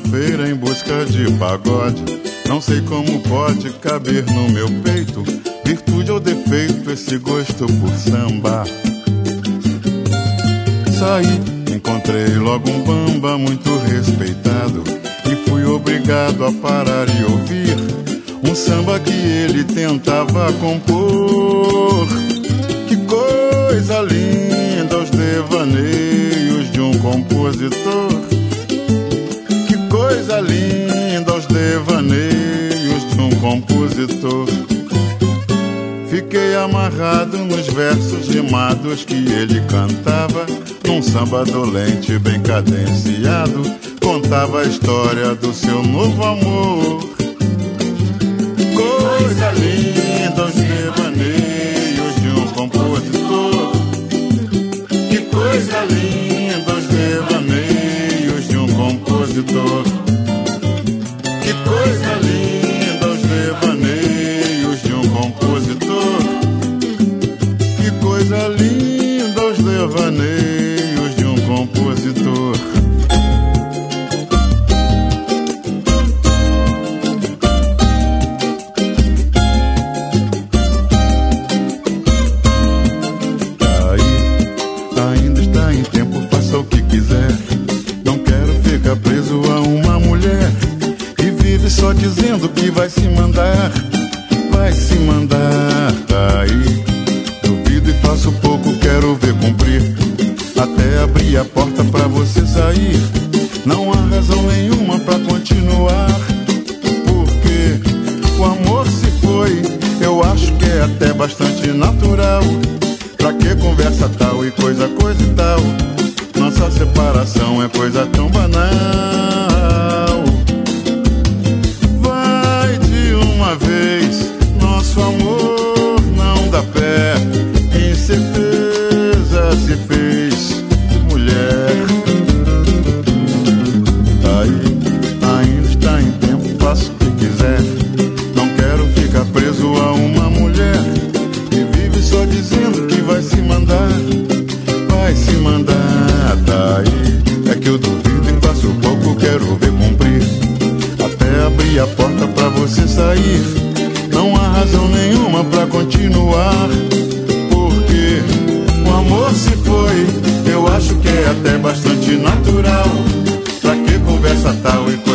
feira em busca de pagode. Não sei como pode caber no meu peito, virtude ou defeito, esse gosto por samba. Saí, encontrei logo um bamba muito respeitado e fui obrigado a parar e ouvir um samba que ele tentava compor. Que coisa linda os devaneios de um compositor. Que coisa linda os devaneios de um compositor. Fiquei amarrado nos versos rimados que ele cantava, num samba dolente bem cadenciado, contava a história do seu novo amor. Coisa linda os devaneios de um compositor. Que coisa linda os devaneios de um compositor. Que coisa linda os devaneios de um compositor. Que coisa linda os devaneios de um compositor. Preso a uma mulher que vive só dizendo que vai se mandar, vai se mandar. Tá aí, duvido e faço pouco, quero ver cumprir, até abrir a porta pra você sair. Não há razão nenhuma pra continuar, porque o amor se foi. Eu acho que é até bastante natural. Pra que conversa tal e coisa e tal? Nossa separação é coisa tão banal. Vai de uma vez, nosso amor não dá pé. Incerteza se fez mulher. Aí, ainda está em tempo, faço o que quiser. Não quero ficar preso a uma mulher que vive só dizendo que vai se mandar, vai se mandar. Tá aí, é que eu duvido e faço pouco, quero ver cumprir, até abrir a porta pra você sair. Não há razão nenhuma pra continuar, porque o amor se foi. Eu acho que é até bastante natural. Pra que conversa tal e coisa